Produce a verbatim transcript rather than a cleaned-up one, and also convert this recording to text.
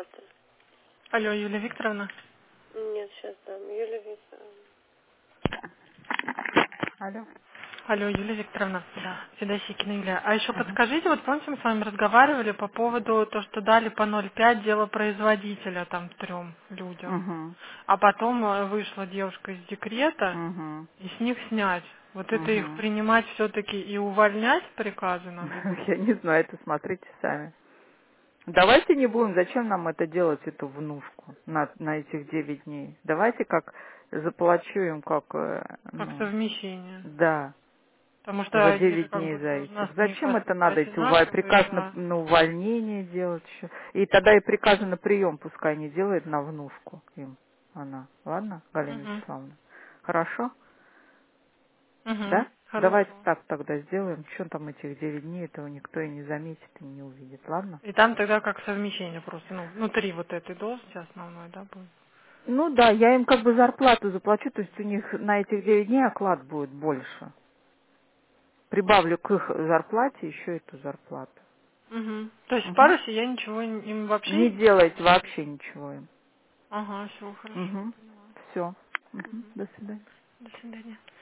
зарплаты. Алло, Юлия Викторовна. Нет, сейчас дам. Юлия Викторовна. Алло. Алло, Юлия Викторовна. Да. Федосикина Юлия. А еще Ага. подскажите, вот помните, мы с вами разговаривали по поводу то, что дали по ноль пять дело производителя там трем людям. Угу. А потом э, вышла девушка из декрета, Угу. и с них снять. Вот это их Угу. принимать все-таки и увольнять приказы надо Я будет? не знаю, это смотрите сами. Давайте не будем, зачем нам это делать, эту внушку на, на этих девять дней. Давайте как заплачу им, как, э, Как ну, совмещение. да, Потому за что я девять как дней бы за должна этих. с ними Зачем это надо, поступать эти уволь... одинаково, приказ на, да. на увольнение делать еще? И тогда и приказы на прием пускай не делает на внушку им она. Ладно, Галина Угу. Вячеславовна? Хорошо? Угу. Да? Давайте Хорошо. так тогда сделаем. Что там этих девять дней, этого никто и не заметит, и не увидит. Ладно? И там тогда как совмещение просто, ну, внутри вот этой должности основной, да, будет? Ну да, я им как бы зарплату заплачу, то есть у них на этих девять дней оклад будет больше. Прибавлю к их зарплате еще эту зарплату. Угу. То есть в Мгм. парусе я ничего им им вообще Не не делаю? делайте вообще ничего им. Ага, все, хорошо, Угу. поняла. Все. Угу. До свидания. До свидания.